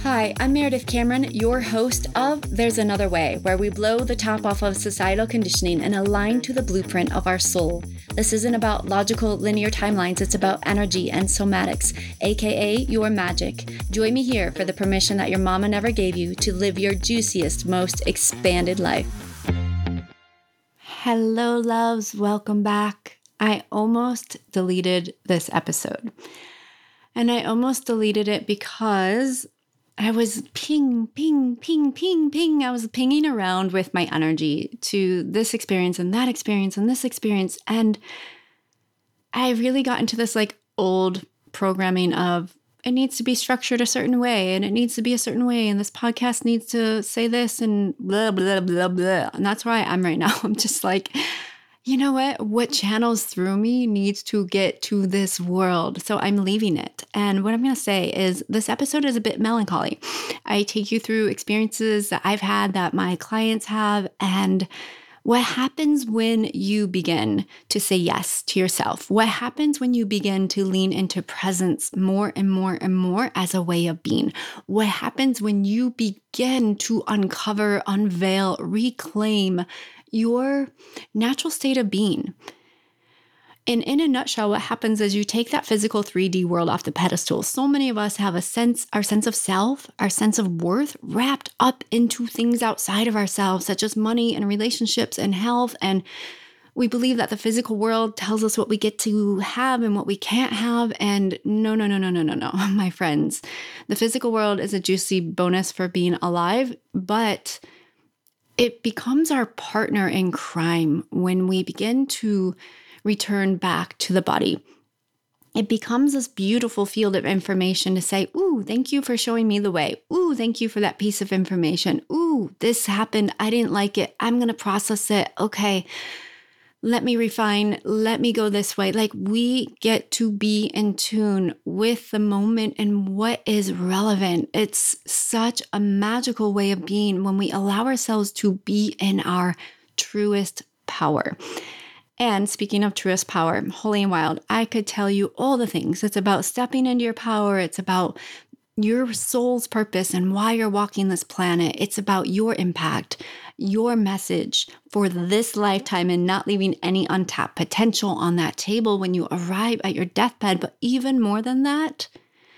Hi, I'm Meredith Cameron, your host of There's Another Way, where we blow the top off of societal conditioning and align to the blueprint of our soul. This isn't about logical, linear timelines, it's about energy and somatics, aka your magic. Join me here for the permission that your mama never gave you to live your juiciest, most expanded life. Hello, loves. Welcome back. I almost deleted this episode. And I almost deleted it because I was ping. I was pinging around with my energy to this experience and that experience and this experience. And I really got into this old programming of it needs to be structured a certain way and it needs to be a certain way. And this podcast needs to say this and blah, blah, blah, blah. And that's where I am right now. I'm just like, you know what? What channels through me needs to get to this world. So I'm leaving it. And what I'm going to say is this episode is a bit melancholy. I take you through experiences that I've had, that my clients have, and what happens when you begin to say yes to yourself? What happens when you begin to lean into presence more and more and more as a way of being? What happens when you begin to uncover, unveil, reclaim your natural state of being? And in a nutshell, what happens is you take that physical 3D world off the pedestal. So many of us have our sense of self, our sense of worth wrapped up into things outside of ourselves, such as money and relationships and health. And we believe that the physical world tells us what we get to have and what we can't have. And no, my friends. The physical world is a juicy bonus for being alive, but it becomes our partner in crime when we begin to return back to the body. It becomes this beautiful field of information to say, ooh, thank you for showing me the way. Ooh, thank you for that piece of information. Ooh, this happened. I didn't like it. I'm going to process it. Okay, let me refine. Let me go this way. We get to be in tune with the moment and what is relevant. It's such a magical way of being when we allow ourselves to be in our truest power. And speaking of truest power, Holy and Wild, I could tell you all the things. It's about stepping into your power. It's about your soul's purpose and why you're walking this planet. It's about your impact, your message for this lifetime, and not leaving any untapped potential on that table when you arrive at your deathbed. But even more than that,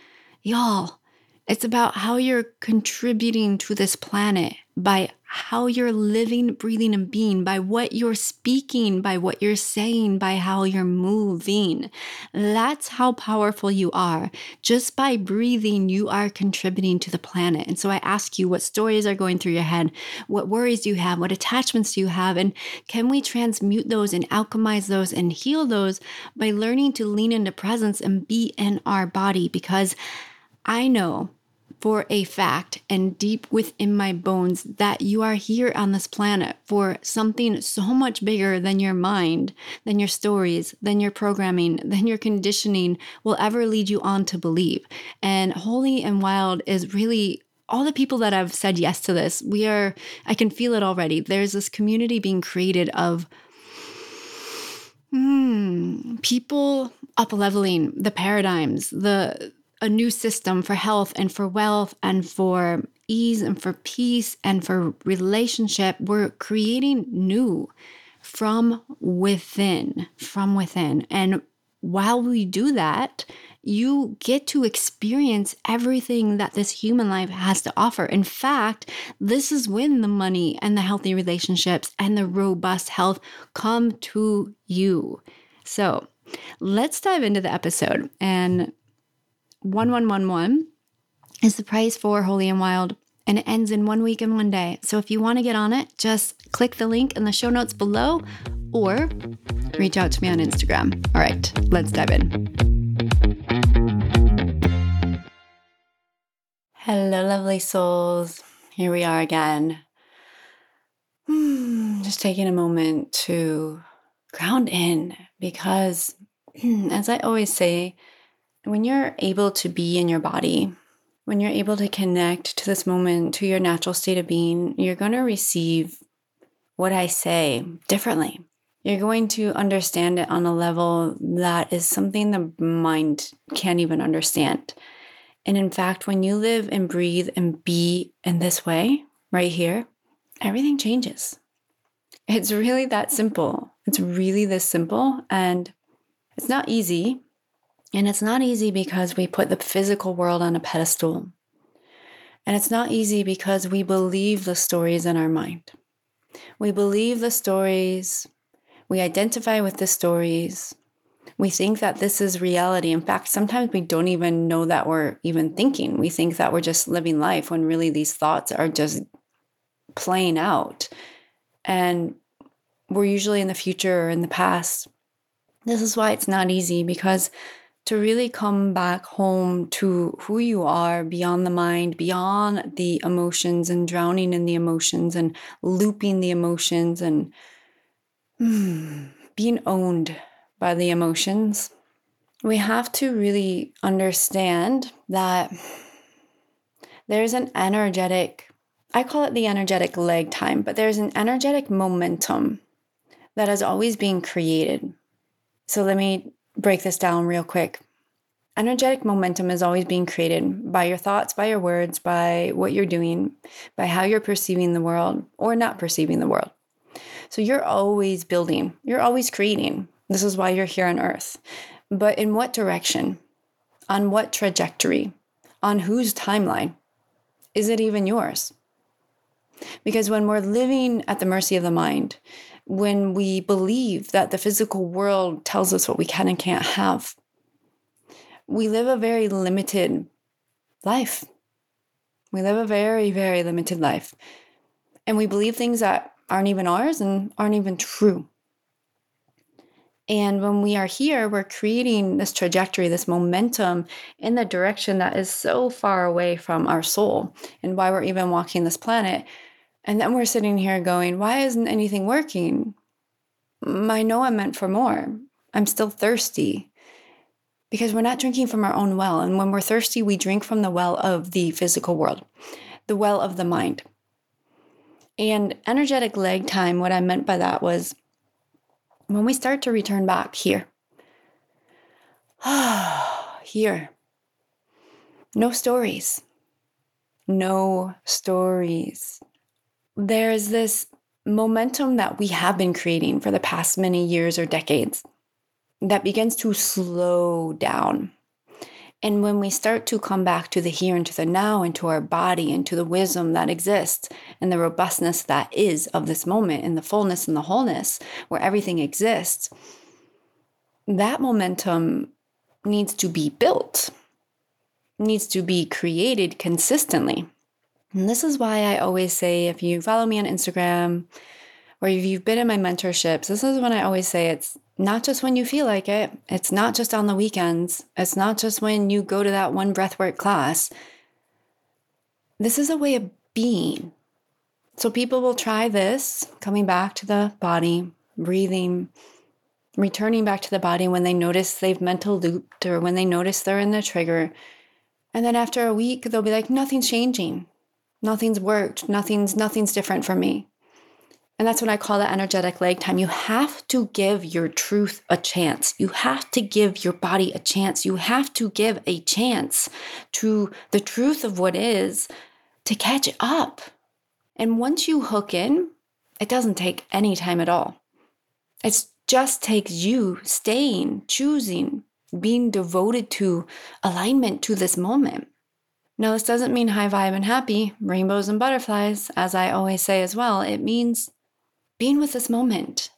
y'all, it's about how you're contributing to this planet by how you're living, breathing, and being, by what you're speaking, by what you're saying, by how you're moving. That's how powerful you are. Just by breathing, you are contributing to the planet. And so I ask you, what stories are going through your head? What worries do you have? What attachments do you have? And can we transmute those and alchemize those and heal those by learning to lean into presence and be in our body? Because I know for a fact and deep within my bones that you are here on this planet for something so much bigger than your mind, than your stories, than your programming, than your conditioning will ever lead you on to believe. And Holy and Wild is really all the people that have said yes to this. I can feel it already. There's this community being created of people up-leveling the paradigms, a new system for health and for wealth and for ease and for peace and for relationship. We're creating new from within. And while we do that, you get to experience everything that this human life has to offer. In fact, this is when the money and the healthy relationships and the robust health come to you. So let's dive into the episode. And 1111 is the price for Holy and Wild, and it ends in 1 week and 1 day. So if you want to get on it, just click the link in the show notes below or reach out to me on Instagram. All right, let's dive in. Hello, lovely souls. Here we are again. Just taking a moment to ground in because, as I always say, when you're able to be in your body, when you're able to connect to this moment, to your natural state of being, you're going to receive what I say differently. You're going to understand it on a level that is something the mind can't even understand. And in fact, when you live and breathe and be in this way, right here, everything changes. It's really that simple. It's really this simple. And it's not easy. And it's not easy because we put the physical world on a pedestal. And it's not easy because we believe the stories in our mind. We believe the stories. We identify with the stories. We think that this is reality. In fact, sometimes we don't even know that we're even thinking. We think that we're just living life when really these thoughts are just playing out. And we're usually in the future or in the past. This is why it's not easy, because to really come back home to who you are beyond the mind, beyond the emotions and drowning in the emotions and looping the emotions and being owned by the emotions, we have to really understand that there's an energetic, I call it the energetic lag time, but there's an energetic momentum that is always being created. So let me break this down real quick. Energetic momentum is always being created by your thoughts, by your words, by what you're doing, by how you're perceiving the world or not perceiving the world. So you're always building, you're always creating. This is why you're here on earth. But in what direction? On what trajectory? On whose timeline? Is it even yours? Because when we're living at the mercy of the mind, when we believe that the physical world tells us what we can and can't have, we live a very limited life. We live a very, very limited life. And we believe things that aren't even ours and aren't even true. And when we are here, we're creating this trajectory, this momentum in the direction that is so far away from our soul and why we're even walking this planet. And then we're sitting here going, why isn't anything working? I know I'm meant for more. I'm still thirsty. Because we're not drinking from our own well. And when we're thirsty, we drink from the well of the physical world, the well of the mind. And energetic lag time, what I meant by that was when we start to return back here. Here. No stories. No stories. There's this momentum that we have been creating for the past many years or decades that begins to slow down. And when we start to come back to the here and to the now and to our body and to the wisdom that exists and the robustness that is of this moment and the fullness and the wholeness where everything exists, that momentum needs to be built, needs to be created consistently. And this is why I always say, if you follow me on Instagram or if you've been in my mentorships, this is when I always say it's not just when you feel like it. It's not just on the weekends. It's not just when you go to that one breathwork class. This is a way of being. So people will try this, coming back to the body, breathing, returning back to the body when they notice they've mental looped or when they notice they're in the trigger. And then after a week, they'll be like, nothing's changing. Nothing's worked. Nothing's different for me. And that's what I call the energetic lag time. You have to give your truth a chance. You have to give your body a chance. You have to give a chance to the truth of what is to catch up. And once you hook in, it doesn't take any time at all. It just takes you staying, choosing, being devoted to alignment to this moment. Now, this doesn't mean high vibe and happy, rainbows and butterflies, as I always say as well. It means being with this moment,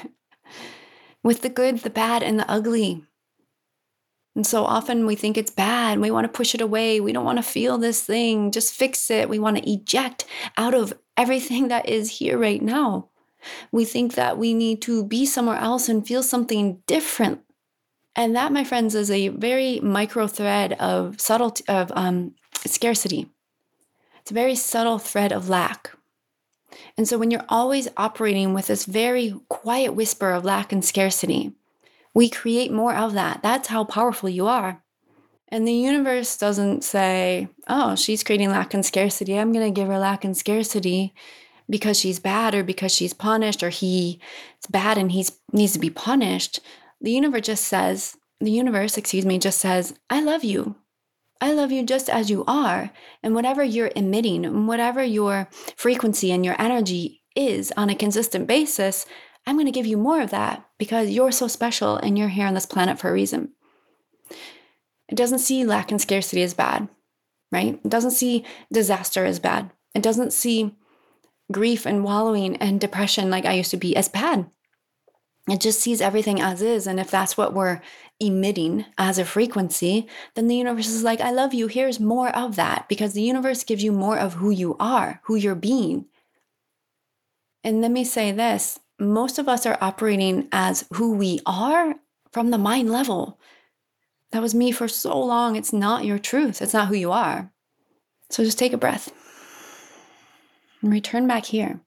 with the good, the bad, and the ugly. And so often we think it's bad. We want to push it away. We don't want to feel this thing. Just fix it. We want to eject out of everything that is here right now. We think that we need to be somewhere else and feel something different. And that, my friends, is a very micro thread of subtlety, of scarcity. It's a very subtle thread of lack. And so when you're always operating with this very quiet whisper of lack and scarcity, we create more of that. That's how powerful you are. And the universe doesn't say, oh, she's creating lack and scarcity. I'm going to give her lack and scarcity because she's bad or because she's punished or he's bad and he needs to be punished. The universe just says, I love you. I love you just as you are. And whatever you're emitting, and whatever your frequency and your energy is on a consistent basis, I'm going to give you more of that because you're so special and you're here on this planet for a reason. It doesn't see lack and scarcity as bad, right? It doesn't see disaster as bad. It doesn't see grief and wallowing and depression like I used to be as bad. It just sees everything as is. And if that's what we're emitting as a frequency, then the universe is like, I love you. Here's more of that, because the universe gives you more of who you are, who you're being. And let me say this, most of us are operating as who we are from the mind level. That was me for so long. It's not your truth. It's not who you are. So just take a breath and return back here.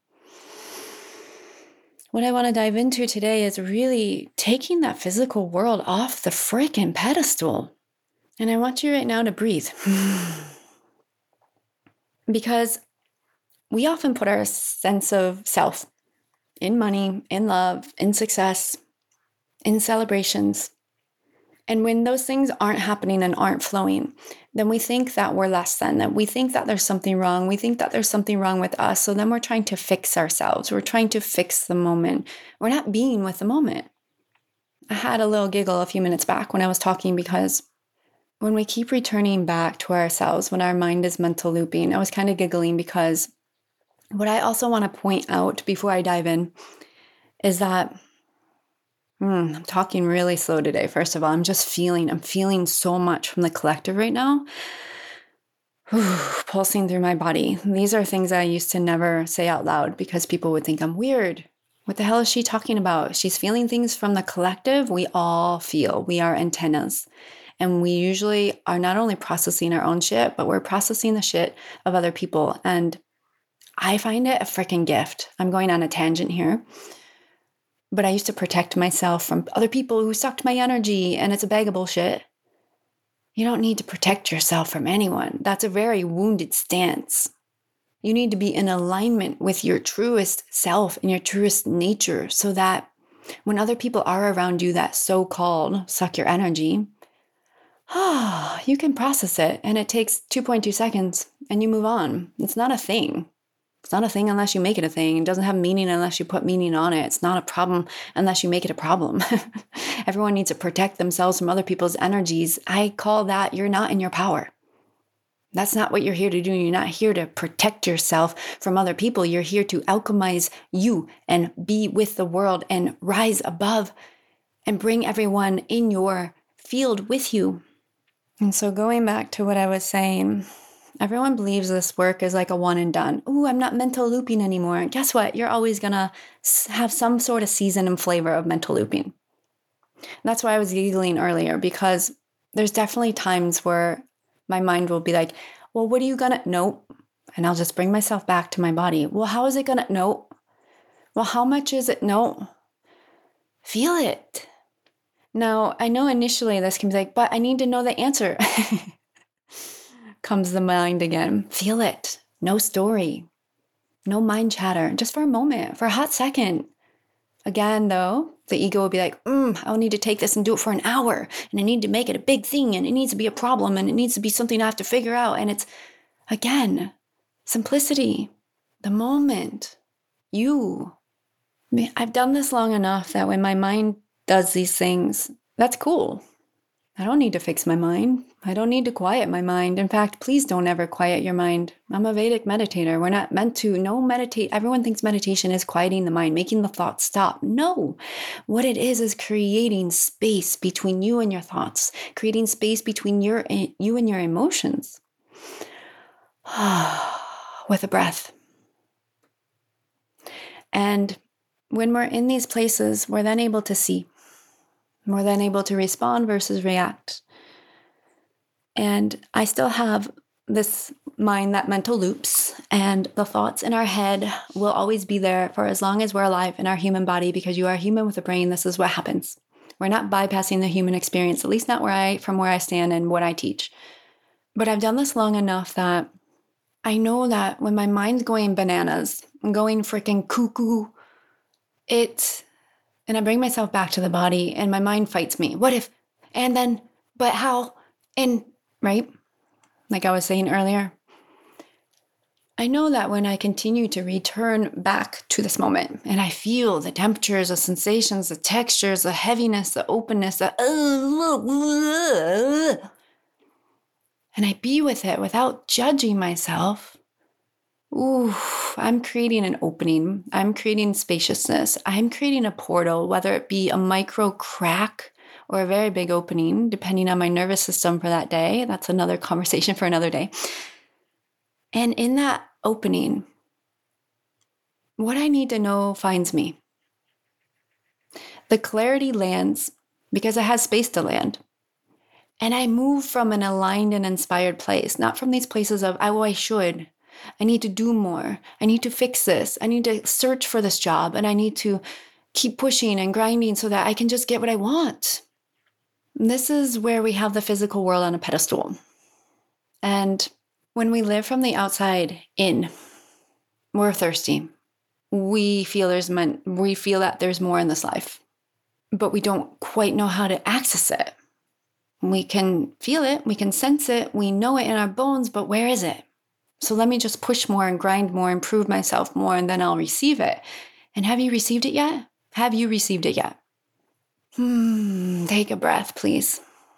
What I want to dive into today is really taking that physical world off the freaking pedestal. And I want you right now to breathe. Because we often put our sense of self in money, in love, in success, in celebrations. And when those things aren't happening and aren't flowing, then we think that we're less than, that we think that there's something wrong. We think that there's something wrong with us. So then we're trying to fix ourselves. We're trying to fix the moment. We're not being with the moment. I had a little giggle a few minutes back when I was talking, because when we keep returning back to ourselves, when our mind is mental looping, I was kind of giggling because what I also want to point out before I dive in is that I'm talking really slow today. First of all, I'm feeling so much from the collective right now. Pulsing through my body. These are things I used to never say out loud because people would think I'm weird. What the hell is she talking about? She's feeling things from the collective. We all feel. We are antennas. And we usually are not only processing our own shit, but we're processing the shit of other people. And I find it a freaking gift. I'm going on a tangent here. But I used to protect myself from other people who sucked my energy, and it's a bag of bullshit. You don't need to protect yourself from anyone. That's a very wounded stance. You need to be in alignment with your truest self and your truest nature so that when other people are around you that so-called suck your energy, you can process it, and it takes 2.2 seconds and you move on. It's not a thing. It's not a thing unless you make it a thing. It doesn't have meaning unless you put meaning on it. It's not a problem unless you make it a problem. Everyone needs to protect themselves from other people's energies. I call that you're not in your power. That's not what you're here to do. You're not here to protect yourself from other people. You're here to alchemize you and be with the world and rise above and bring everyone in your field with you. And so going back to what I was saying, everyone believes this work is like a one and done. Ooh, I'm not mental looping anymore. And guess what? You're always going to have some sort of season and flavor of mental looping. And that's why I was giggling earlier, because there's definitely times where my mind will be like, well, what are you going to? Nope. And I'll just bring myself back to my body. Well, how is it going to? Nope. Well, how much is it? No. Feel it. Now, I know initially this can be like, but I need to know the answer. Comes the mind again. Feel it. No story. No mind chatter. Just for a moment, for a hot second. Again, though, the ego will be like, I'll need to take this and do it for an hour. And I need to make it a big thing. And it needs to be a problem. And it needs to be something I have to figure out. And it's, again, simplicity. The moment. You. I've done this long enough that when my mind does these things, that's cool. I don't need to fix my mind. I don't need to quiet my mind. In fact, please don't ever quiet your mind. I'm a Vedic meditator. We're not meant to. No, meditate. Everyone thinks meditation is quieting the mind, making the thoughts stop. No. What it is creating space between you and your thoughts, creating space between you and your emotions. With a breath. And when we're in these places, we're then able to see. We're then able to respond versus react. And I still have this mind that mental loops, and the thoughts in our head will always be there for as long as we're alive in our human body, because you are human with a brain. This is what happens. We're not bypassing the human experience, at least not from where I stand and what I teach. But I've done this long enough that I know that when my mind's going bananas, I'm going freaking cuckoo, and I bring myself back to the body and my mind fights me. What if, and then, but how, and right? like I was saying earlier, I know that when I continue to return back to this moment and I feel the temperatures, the sensations, the textures, the heaviness, the openness, and I be with it without judging myself, ooh, I'm creating an opening. I'm creating spaciousness. I'm creating a portal, whether it be a micro crack or a very big opening, depending on my nervous system for that day. That's another conversation for another day. And in that opening, what I need to know finds me. The clarity lands because it has space to land. And I move from an aligned and inspired place, not from these places of, oh, I should. I need to do more. I need to fix this. I need to search for this job. And I need to keep pushing and grinding so that I can just get what I want. And this is where we have the physical world on a pedestal. And when we live from the outside in, we're thirsty. We feel that there's more in this life, but we don't quite know how to access it. We can feel it, we can sense it, we know it in our bones, but where is it? So let me just push more and grind more, improve myself more, and then I'll receive it. And have you received it yet? Have you received it yet? Take a breath, please.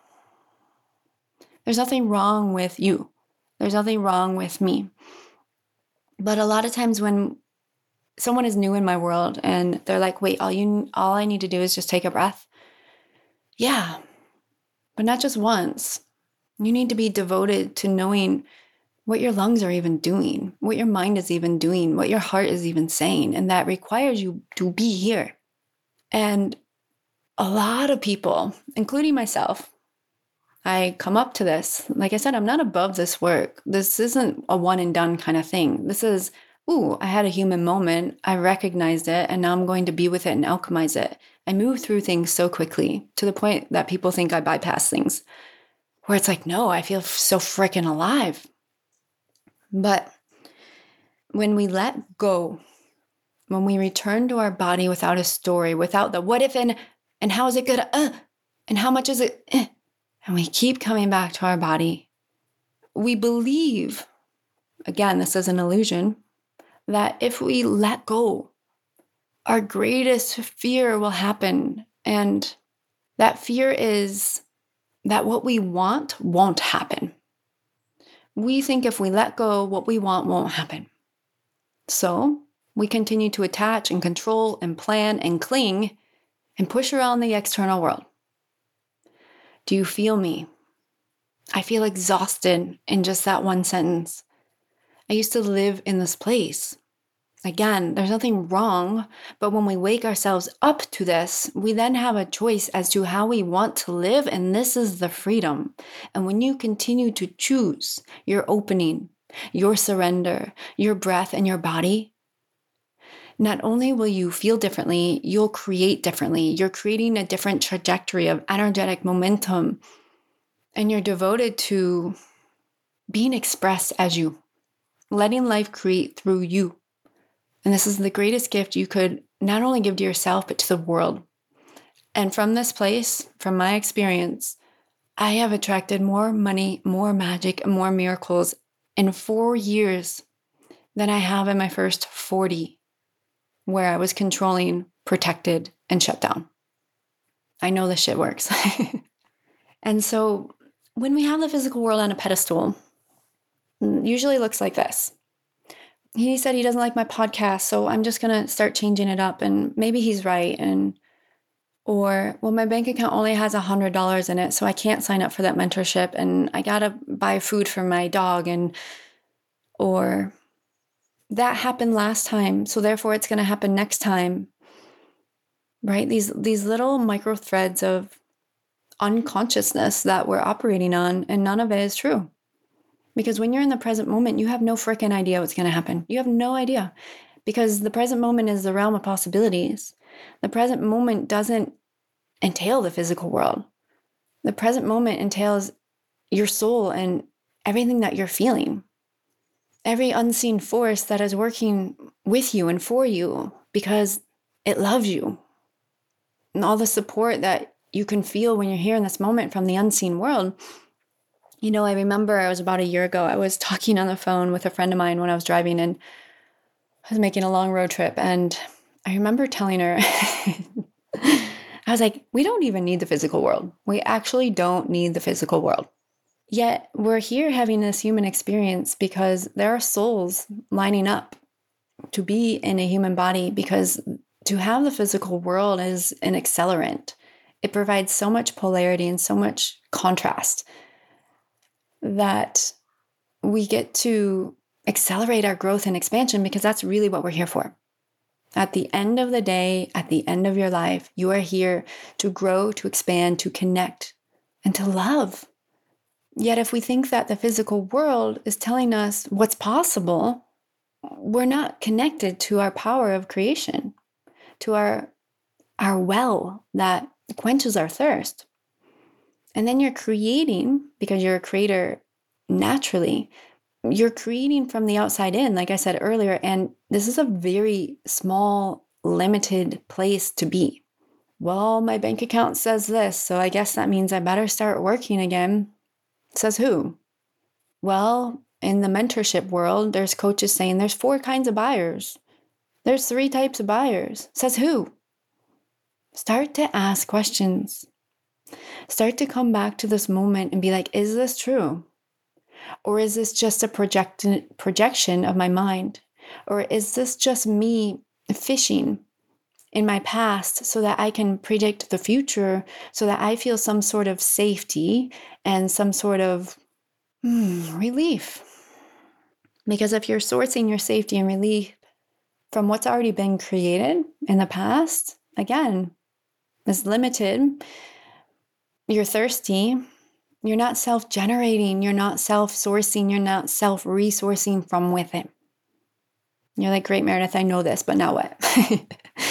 There's nothing wrong with you. There's nothing wrong with me. But a lot of times when someone is new in my world and they're like, wait, all I need to do is just take a breath. Yeah, but not just once. You need to be devoted to knowing what your lungs are even doing, what your mind is even doing, what your heart is even saying. And that requires you to be here. And a lot of people, including myself, I come up to this. Like I said, I'm not above this work. This isn't a one and done kind of thing. This is, I had a human moment. I recognized it, and now I'm going to be with it and alchemize it. I move through things so quickly to the point that people think I bypass things, where it's like, no, I feel so freaking alive. But when we let go, when we return to our body without a story, without the what if and how is it gonna, and how much is it, and we keep coming back to our body, we believe, again, this is an illusion, that if we let go, our greatest fear will happen. And that fear is that what we want won't happen. We think if we let go, what we want won't happen. So we continue to attach and control and plan and cling and push around the external world. Do you feel me? I feel exhausted in just that one sentence. I used to live in this place. Again, there's nothing wrong, but when we wake ourselves up to this, we then have a choice as to how we want to live, and this is the freedom. And when you continue to choose your opening, your surrender, your breath, and your body, not only will you feel differently, you'll create differently. You're creating a different trajectory of energetic momentum, and you're devoted to being expressed as you, letting life create through you. And this is the greatest gift you could not only give to yourself, but to the world. And from this place, from my experience, I have attracted more money, more magic, and more miracles in 4 years than I have in my first 40, where I was controlling, protected, and shut down. I know this shit works. And so when we have the physical world on a pedestal, it usually looks like this. He said he doesn't like my podcast, so I'm just going to start changing it up. And maybe he's right. Or my bank account only has $100 in it, so I can't sign up for that mentorship. And I got to buy food for my dog. Or that happened last time, so therefore it's going to happen next time. Right? These little micro threads of unconsciousness that we're operating on, and none of it is true. Because when you're in the present moment, you have no freaking idea what's going to happen. You have no idea, because the present moment is the realm of possibilities. The present moment doesn't entail the physical world. The present moment entails your soul and everything that you're feeling. Every unseen force that is working with you and for you because it loves you. And all the support that you can feel when you're here in this moment from the unseen world, I remember it was about a year ago, I was talking on the phone with a friend of mine when I was driving, and I was making a long road trip. And I remember telling her, I was like, we don't even need the physical world. We actually don't need the physical world. Yet we're here having this human experience because there are souls lining up to be in a human body, because to have the physical world is an accelerant. It provides so much polarity and so much contrast that we get to accelerate our growth and expansion, because that's really what we're here for. At the end of the day, at the end of your life, you are here to grow, to expand, to connect, and to love. Yet if we think that the physical world is telling us what's possible, we're not connected to our power of creation, to our well that quenches our thirst. And then you're creating, because you're a creator naturally, you're creating from the outside in, like I said earlier. And this is a very small, limited place to be. Well, my bank account says this, so I guess that means I better start working again. Says who? Well, in the mentorship world, there's coaches saying there's 4 kinds of buyers. There's 3 types of buyers. Says who? Start to ask questions. Start to come back to this moment and be like, is this true? Or is this just a projection of my mind? Or is this just me fishing in my past so that I can predict the future, so that I feel some sort of safety and some sort of relief? Because if you're sourcing your safety and relief from what's already been created in the past, again, is limited. You're thirsty. You're not self-generating. You're not self-sourcing. You're not self-resourcing from within. You're like, great, Meredith, I know this, but now what?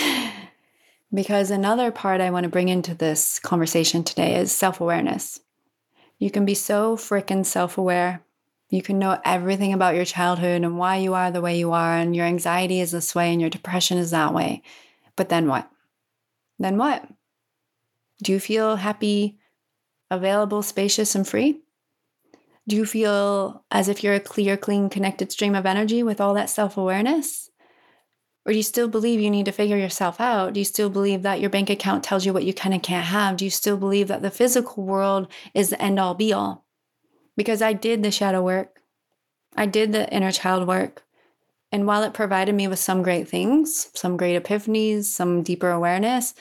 Because another part I want to bring into this conversation today is self-awareness. You can be so freaking self-aware. You can know everything about your childhood and why you are the way you are, and your anxiety is this way and your depression is that way. But then what? Then what? Do you feel happy, available, spacious, and free? Do you feel as if you're a clear, clean, connected stream of energy with all that self-awareness? Or do you still believe you need to figure yourself out? Do you still believe that your bank account tells you what you can and can't have? Do you still believe that the physical world is the end-all, be-all? Because I did the shadow work. I did the inner child work. And while it provided me with some great things, some great epiphanies, some deeper awareness,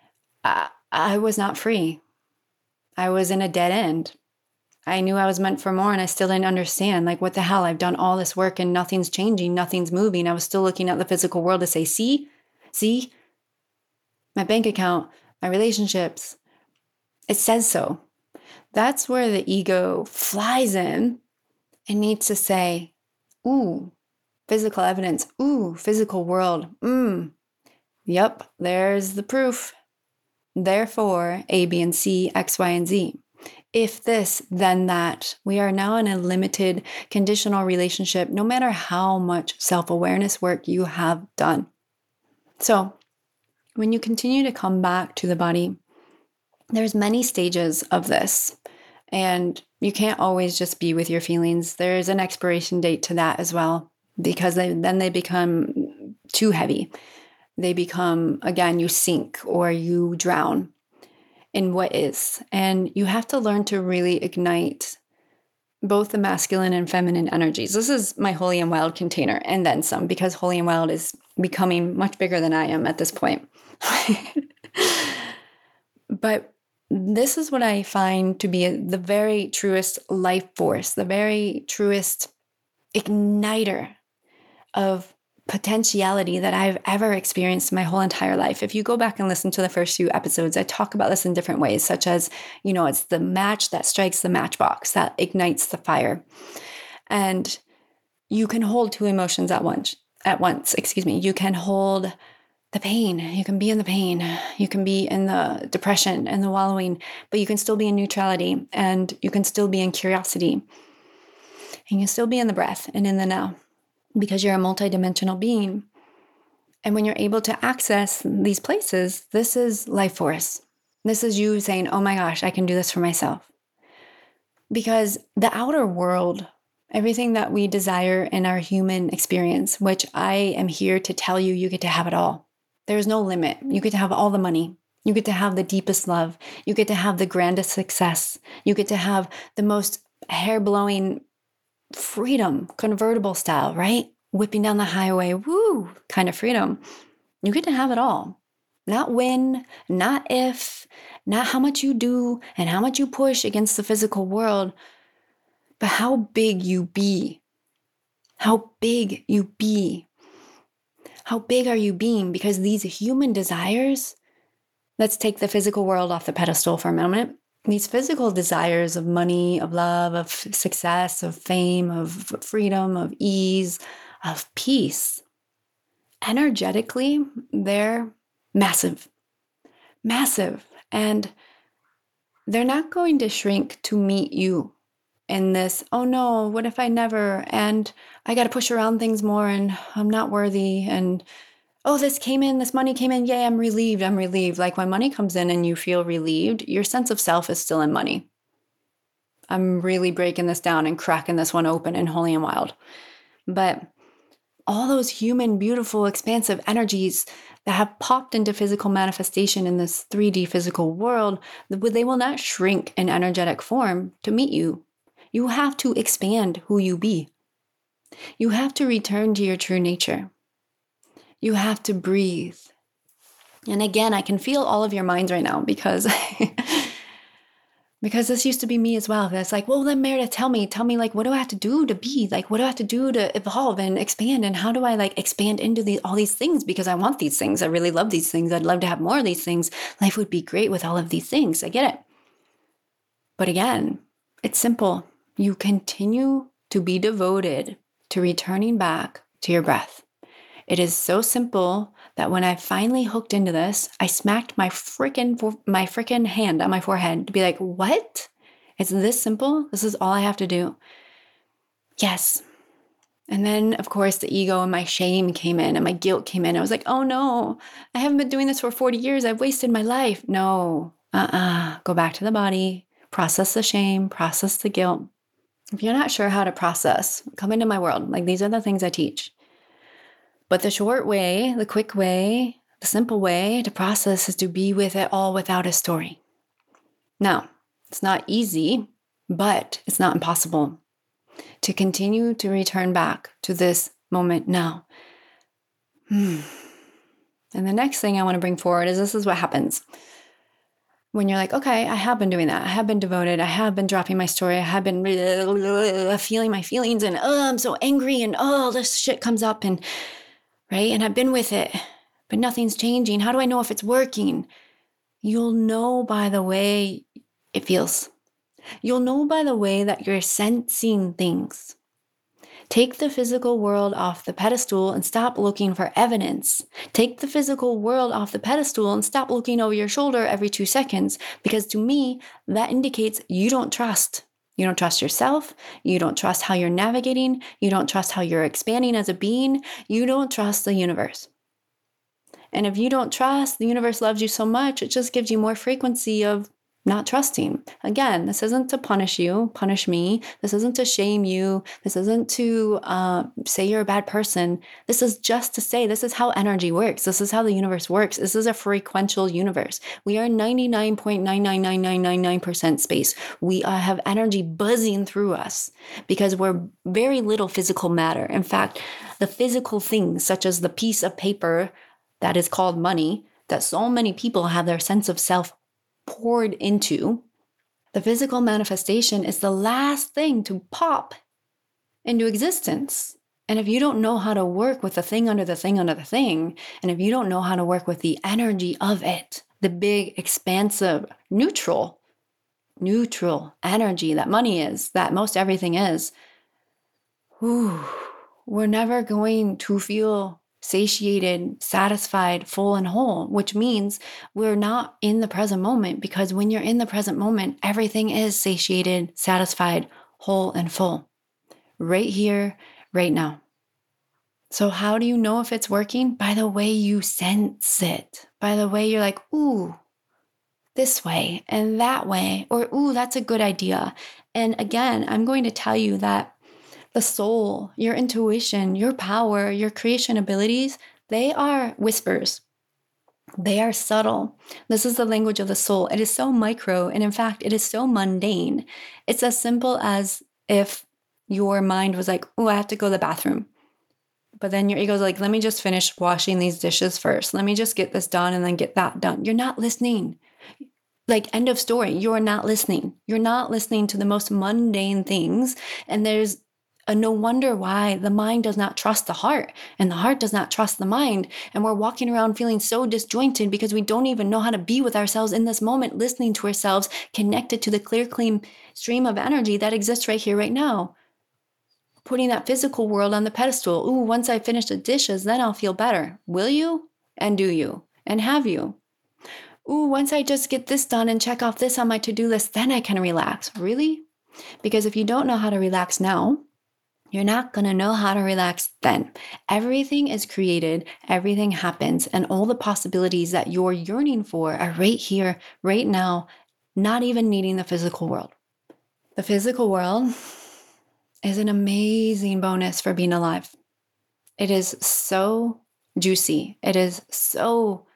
I was not free. I was in a dead end. I knew I was meant for more, and I still didn't understand. Like, what the hell? I've done all this work and nothing's changing, nothing's moving. I was still looking at the physical world to say, see, my bank account, my relationships, it says so. That's where the ego flies in and needs to say, ooh, physical evidence, ooh, physical world, yep, there's the proof. Therefore, A, B, and C, X, Y, and Z. If this, then that. We are now in a limited conditional relationship, no matter how much self-awareness work you have done. So when you continue to come back to the body, there's many stages of this, and you can't always just be with your feelings. There's an expiration date to that as well, because then they become too heavy. They become, again, you sink or you drown in what is. And you have to learn to really ignite both the masculine and feminine energies. This is my Holy and Wild container, and then some, because Holy and Wild is becoming much bigger than I am at this point. But this is what I find to be the very truest life force, the very truest igniter of potentiality that I've ever experienced my whole entire life. If you go back and listen to the first few episodes, I talk about this in different ways, such as, it's the match that strikes the matchbox, that ignites the fire. And you can hold 2 emotions at once. You can hold the pain. You can be in the pain. You can be in the depression and the wallowing, but you can still be in neutrality, and you can still be in curiosity. And you can still be in the breath and in the now, because you're a multidimensional being. And when you're able to access these places, this is life force. This is you saying, oh my gosh, I can do this for myself. Because the outer world, everything that we desire in our human experience, which I am here to tell you, you get to have it all. There's no limit. You get to have all the money. You get to have the deepest love. You get to have the grandest success. You get to have the most hair-blowing freedom, convertible style, right? Whipping down the highway, woo, kind of freedom. You get to have it all. Not when, not if, not how much you do and how much you push against the physical world, but how big you be. How big you be. How big are you being? Because these human desires, let's take the physical world off the pedestal for a moment. These physical desires of money, of love, of success, of fame, of freedom, of ease, of peace, energetically, they're massive, massive. And they're not going to shrink to meet you in this, oh no, what if I never, and I got to push around things more and I'm not worthy. And oh, this money came in. Yay, I'm relieved. Like when money comes in and you feel relieved, your sense of self is still in money. I'm really breaking this down and cracking this one open in Holy and Wild. But all those human, beautiful, expansive energies that have popped into physical manifestation in this 3D physical world, they will not shrink in energetic form to meet you. You have to expand who you be. You have to return to your true nature. You have to breathe. And again, I can feel all of your minds right now because because this used to be me as well. It's like, well, then Meredith, tell me, like, what do I have to do to be? Like, what do I have to do to evolve and expand? And how do I like expand into all these things? Because I want these things. I really love these things. I'd love to have more of these things. Life would be great with all of these things. I get it. But again, it's simple. You continue to be devoted to returning back to your breath. It is so simple that when I finally hooked into this, I smacked my freaking hand on my forehead to be like, what? It's this simple? This is all I have to do. Yes. And then, of course, the ego and my shame came in and my guilt came in. I was like, oh no, I haven't been doing this for 40 years. I've wasted my life. No, go back to the body, process the shame, process the guilt. If you're not sure how to process, come into my world. Like these are the things I teach. But the short way, the quick way, the simple way to process is to be with it all without a story. Now, it's not easy, but it's not impossible to continue to return back to this moment now. And the next thing I want to bring forward is this is what happens when you're like, okay, I have been doing that. I have been devoted. I have been dropping my story. I have been feeling my feelings and I'm so angry and this shit comes up and right? And I've been with it, but nothing's changing. How do I know if it's working? You'll know by the way it feels. You'll know by the way that you're sensing things. Take the physical world off the pedestal and stop looking for evidence. Take the physical world off the pedestal and stop looking over your shoulder every 2 seconds, because to me, that indicates you don't trust. You don't trust yourself. You don't trust how you're navigating. You don't trust how you're expanding as a being. You don't trust the universe. And if you don't trust, the universe loves you so much, it just gives you more frequency of not trusting. Again, this isn't to punish you, punish me. This isn't to shame you. This isn't to say you're a bad person. This is just to say this is how energy works. This is how the universe works. This is a frequential universe. We are 99.99999% space. We have energy buzzing through us because we're very little physical matter. In fact, the physical things, such as the piece of paper that is called money, that so many people have their sense of self poured into, the physical manifestation is the last thing to pop into existence. And if you don't know how to work with the thing under the thing under the thing, and if you don't know how to work with the energy of it, the big, expansive, neutral energy that money is, that most everything is, we're never going to feel satiated, satisfied, full, and whole, which means we're not in the present moment, because when you're in the present moment, everything is satiated, satisfied, whole, and full. Right here, right now. So how do you know if it's working? By the way you sense it. By the way you're like, ooh, this way and that way, or, ooh, that's a good idea. And again, I'm going to tell you that the soul, your intuition, your power, your creation abilities, they are whispers. They are subtle. This is the language of the soul. It is so micro, and in fact, it is so mundane. It's as simple as if your mind was like, oh, I have to go to the bathroom. But then your ego's like, let me just finish washing these dishes first. Let me just get this done and then get that done. You're not listening. Like, end of story. You're not listening. You're not listening to the most mundane things. And there's no wonder why the mind does not trust the heart and the heart does not trust the mind. And we're walking around feeling so disjointed because we don't even know how to be with ourselves in this moment, listening to ourselves, connected to the clear, clean stream of energy that exists right here, right now. Putting that physical world on the pedestal. Ooh, once I finish the dishes, then I'll feel better. Will you? And do you? And have you? Ooh, once I just get this done and check off this on my to-do list, then I can relax. Really? Because if you don't know how to relax now, you're not going to know how to relax then. Everything is created, everything happens, and all the possibilities that you're yearning for are right here, right now, not even needing the physical world. The physical world is an amazing bonus for being alive. It is so juicy. It is so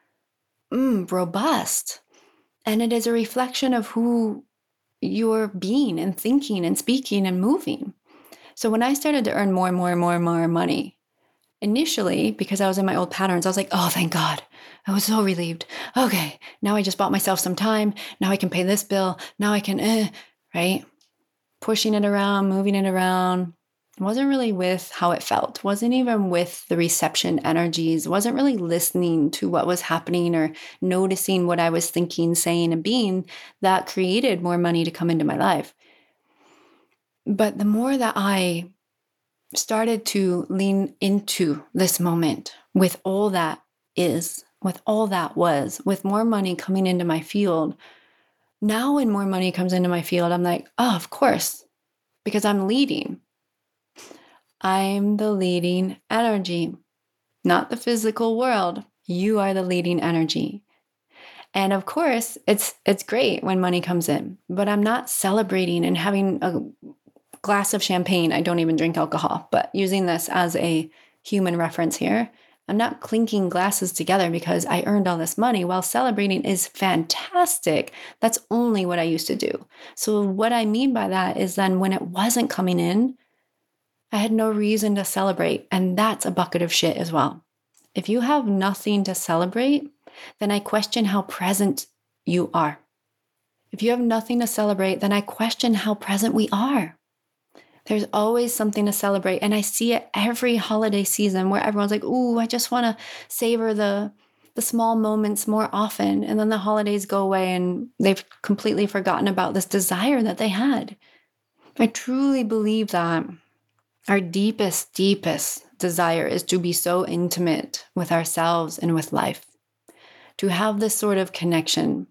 robust. And it is a reflection of who you're being and thinking and speaking and moving. So when I started to earn more and more and more and more money, initially, because I was in my old patterns, I was like, oh, thank God. I was so relieved. Okay, now I just bought myself some time. Now I can pay this bill. Now I can, right? Pushing it around, moving it around. Wasn't really with how it felt. Wasn't even with the reception energies. Wasn't really listening to what was happening or noticing what I was thinking, saying, and being that created more money to come into my life. But the more that I started to lean into this moment with all that is, with all that was, with more money coming into my field, now when more money comes into my field, I'm like, oh, of course, because I'm leading. I'm the leading energy, not the physical world. You are the leading energy. And of course, it's great when money comes in, but I'm not celebrating and having a glass of champagne. I don't even drink alcohol, but using this as a human reference here, I'm not clinking glasses together because I earned all this money. While celebrating is fantastic, that's only what I used to do. So what I mean by that is then when it wasn't coming in, I had no reason to celebrate, and that's a bucket of shit as well. If you have nothing to celebrate, then I question how present you are. If you have nothing to celebrate, then I question how present we are. There's always something to celebrate, and I see it every holiday season where everyone's like, ooh, I just want to savor the small moments more often, and then the holidays go away and they've completely forgotten about this desire that they had. I truly believe that our deepest, deepest desire is to be so intimate with ourselves and with life, to have this sort of connection,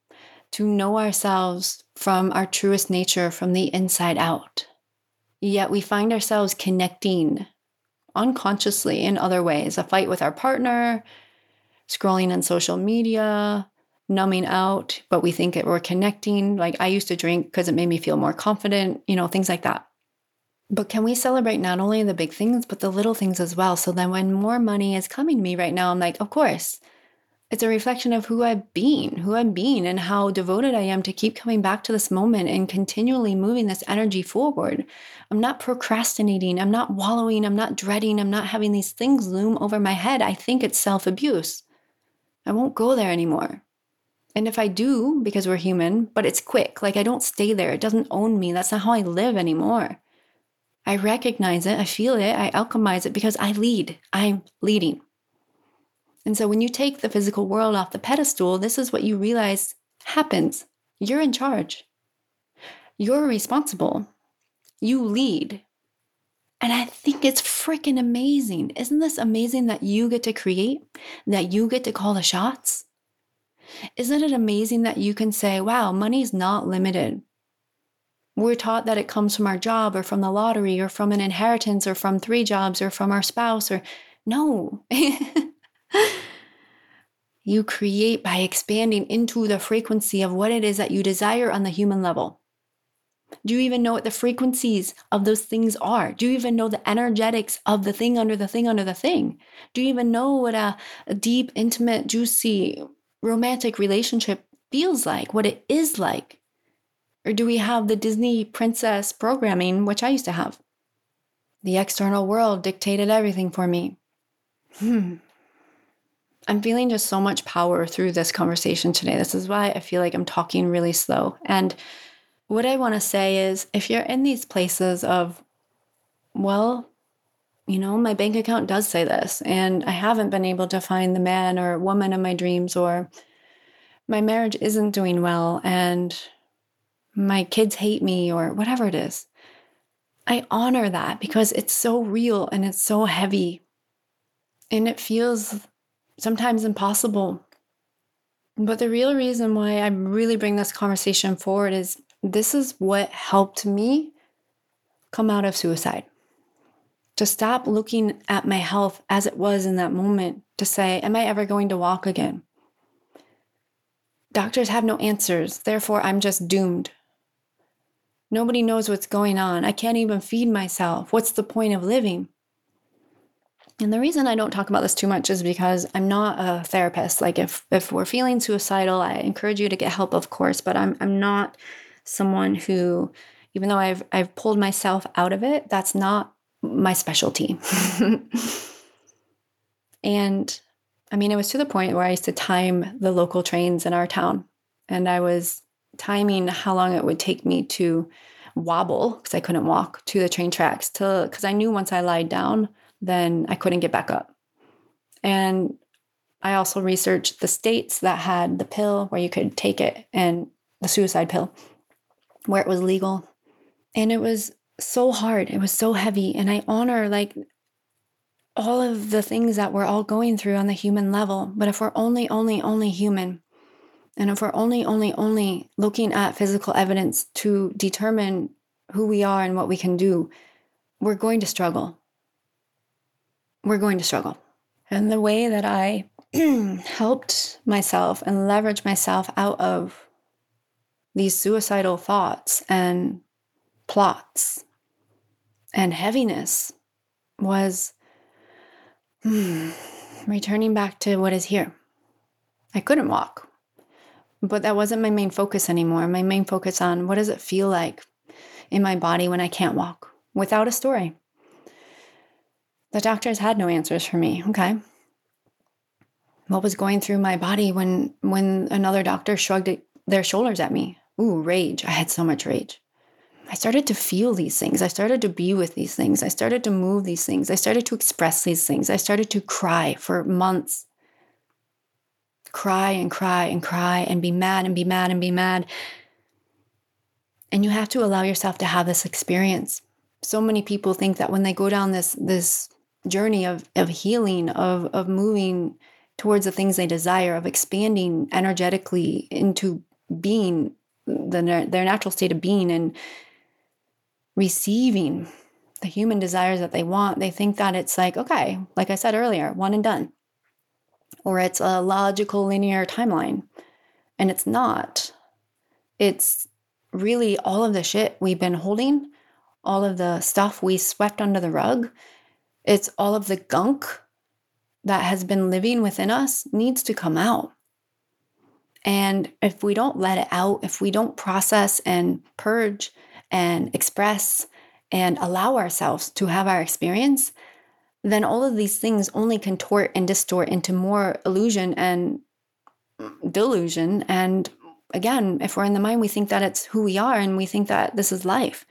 to know ourselves from our truest nature from the inside out. Yet we find ourselves connecting unconsciously in other ways, a fight with our partner, scrolling on social media, numbing out, but we think that we're connecting. Like I used to drink because it made me feel more confident, things like that. But can we celebrate not only the big things, but the little things as well? So then when more money is coming to me right now, I'm like, of course, it's a reflection of who I'm being and how devoted I am to keep coming back to this moment and continually moving this energy forward. I'm not procrastinating. I'm not wallowing. I'm not dreading. I'm not having these things loom over my head. I think it's self-abuse. I won't go there anymore. And if I do, because we're human, but it's quick, like I don't stay there. It doesn't own me. That's not how I live anymore. I recognize it, I feel it, I alchemize it because I lead. I'm leading. And so when you take the physical world off the pedestal, this is what you realize happens. You're in charge. You're responsible. You lead. And I think it's freaking amazing. Isn't this amazing that you get to create, that you get to call the shots? Isn't it amazing that you can say, wow, money's not limited. We're taught that it comes from our job or from the lottery or from an inheritance or from 3 jobs or from our spouse or no. You create by expanding into the frequency of what it is that you desire on the human level. Do you even know what the frequencies of those things are? Do you even know the energetics of the thing under the thing under the thing? Do you even know what a deep, intimate, juicy, romantic relationship feels like, what it is like? Or do we have the Disney princess programming, which I used to have? The external world dictated everything for me. I'm feeling just so much power through this conversation today. This is why I feel like I'm talking really slow. And what I want to say is, if you're in these places of, well, my bank account does say this, and I haven't been able to find the man or woman of my dreams, or my marriage isn't doing well, and my kids hate me, or whatever it is, I honor that because it's so real and it's so heavy. And it feels sometimes impossible. But the real reason why I really bring this conversation forward is this is what helped me come out of suicide. To stop looking at my health as it was in that moment, to say, am I ever going to walk again? Doctors have no answers, therefore I'm just doomed. Nobody knows what's going on. I can't even feed myself. What's the point of living? And the reason I don't talk about this too much is because I'm not a therapist. Like if we're feeling suicidal, I encourage you to get help, of course, but I'm not someone who, even though I've pulled myself out of it, that's not my specialty. And I mean, it was to the point where I used to time the local trains in our town, and I was timing how long it would take me to wobble, because I couldn't walk, to the train tracks, because I knew once I lied down, then I couldn't get back up. And I also researched the states that had the pill where you could take it, and the suicide pill where it was legal. And it was so hard. It was so heavy. And I honor all of the things that we're all going through on the human level. But if we're only human, and if we're only looking at physical evidence to determine who we are and what we can do, we're going to struggle. We're going to struggle. And the way that I helped myself and leveraged myself out of these suicidal thoughts and plots and heaviness was returning back to what is here. I couldn't walk, but that wasn't my main focus anymore. My main focus on what does it feel like in my body when I can't walk, without a story. The doctors had no answers for me. Okay. What was going through my body when another doctor shrugged their shoulders at me? Ooh, rage. I had so much rage. I started to feel these things. I started to be with these things. I started to move these things. I started to express these things. I started to cry for months. Cry and cry and cry and be mad and be mad and be mad. And you have to allow yourself to have this experience. So many people think that when they go down this journey of healing, of moving towards the things they desire, of expanding energetically into being their natural state of being and receiving the human desires that they want, they think that it's like, okay, like I said earlier, one and done. Or it's a logical linear timeline. And it's not. It's really all of the shit we've been holding, all of the stuff we swept under the rug. It's all of the gunk that has been living within us needs to come out. And if we don't let it out, if we don't process and purge and express and allow ourselves to have our experience, then all of these things only contort and distort into more illusion and delusion. And again, if we're in the mind, we think that it's who we are and we think that this is life.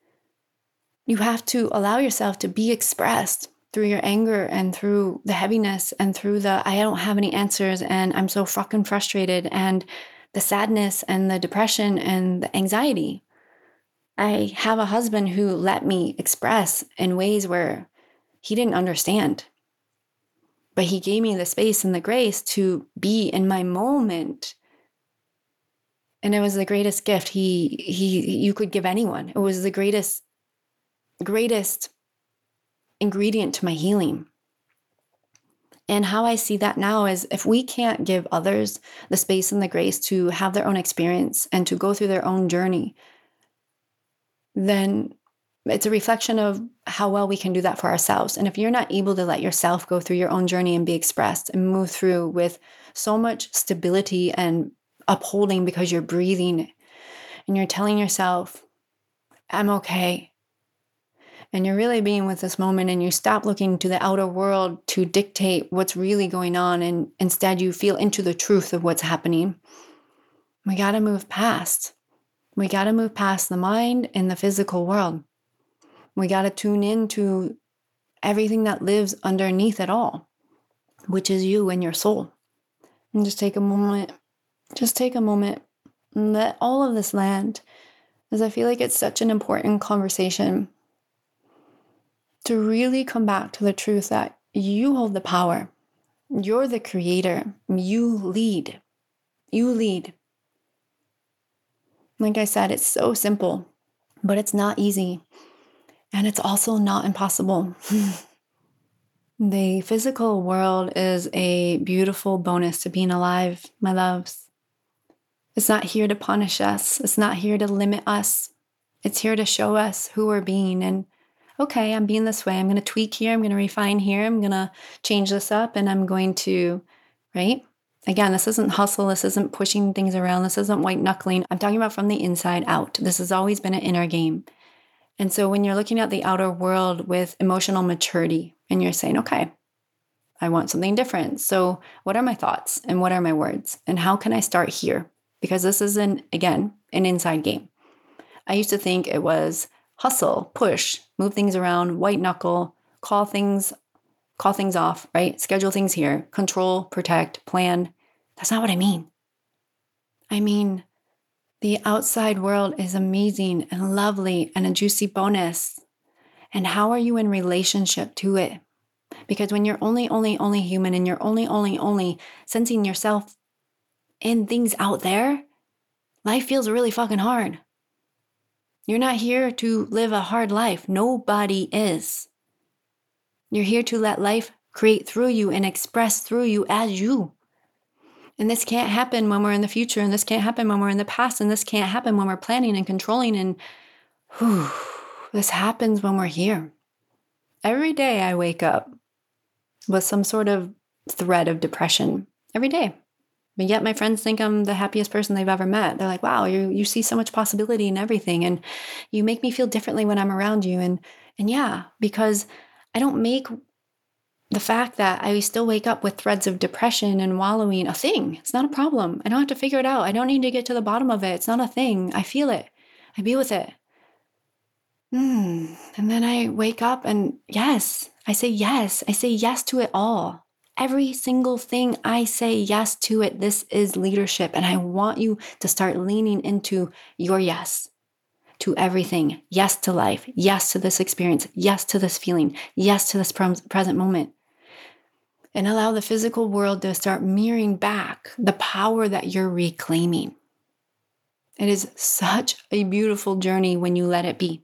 You have to allow yourself to be expressed through your anger and through the heaviness and through the I don't have any answers and I'm so fucking frustrated and the sadness and the depression and the anxiety. I have a husband who let me express in ways where he didn't understand. But he gave me the space and the grace to be in my moment. And it was the greatest gift you could give anyone. It was the greatest ingredient to my healing. And how I see that now is if we can't give others the space and the grace to have their own experience and to go through their own journey, then it's a reflection of how well we can do that for ourselves. And if you're not able to let yourself go through your own journey and be expressed and move through with so much stability and upholding because you're breathing and you're telling yourself, I'm okay. And you're really being with this moment and you stop looking to the outer world to dictate what's really going on. And instead you feel into the truth of what's happening. We got to move past. We got to move past the mind and the physical world. We got to tune into everything that lives underneath it all, which is you and your soul. And just take a moment. Just take a moment and let all of this land, as I feel like it's such an important conversation to really come back to the truth that you hold the power. You're the creator. You lead. You lead. Like I said, it's so simple, but it's not easy. And it's also not impossible. The physical world is a beautiful bonus to being alive, my loves. It's not here to punish us. It's not here to limit us. It's here to show us who we're being. And okay, I'm being this way. I'm going to tweak here. I'm going to refine here. I'm going to change this up and I'm going to, right? Again, this isn't hustle. This isn't pushing things around. This isn't white knuckling. I'm talking about from the inside out. This has always been an inner game. And so when you're looking at the outer world with emotional maturity and you're saying, okay, I want something different. So what are my thoughts and what are my words? And how can I start here? Because this is, again, an inside game. I used to think it was hustle, push, move things around, white knuckle, call things off, right? Schedule things here, control, protect, plan. That's not what I mean. I mean, the outside world is amazing and lovely and a juicy bonus. And how are you in relationship to it? Because when you're only human and you're only sensing yourself in things out there, life feels really fucking hard. You're not here to live a hard life. Nobody is. You're here to let life create through you and express through you as you. And this can't happen when we're in the future, and this can't happen when we're in the past, and this can't happen when we're planning and controlling. And this happens when we're here. Every day I wake up with some sort of thread of depression. Every day. But yet my friends think I'm the happiest person they've ever met. They're like, wow, you see so much possibility in everything. And you make me feel differently when I'm around you. And yeah, because I don't make the fact that I still wake up with threads of depression and wallowing a thing. It's not a problem. I don't have to figure it out. I don't need to get to the bottom of it. It's not a thing. I feel it. I be with it. And then I wake up and yes. I say yes to it all. Every single thing I say yes to it. This is leadership. And I want you to start leaning into your yes to everything. Yes to life. Yes to this experience. Yes to this feeling. Yes to this present moment. And allow the physical world to start mirroring back the power that you're reclaiming. It is such a beautiful journey when you let it be.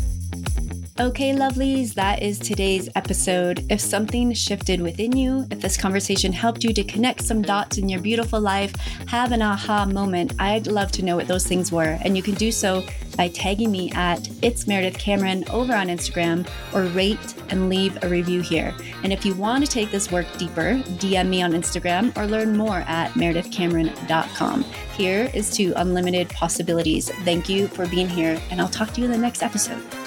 Okay, lovelies, that is today's episode. If something shifted within you, if this conversation helped you to connect some dots in your beautiful life, have an aha moment, I'd love to know what those things were. And you can do so by tagging me at It's Meredith Cameron over on Instagram, or rate and leave a review here. And if you want to take this work deeper, DM me on Instagram or learn more at meredithcameron.com. Here is to unlimited possibilities. Thank you for being here, and I'll talk to you in the next episode.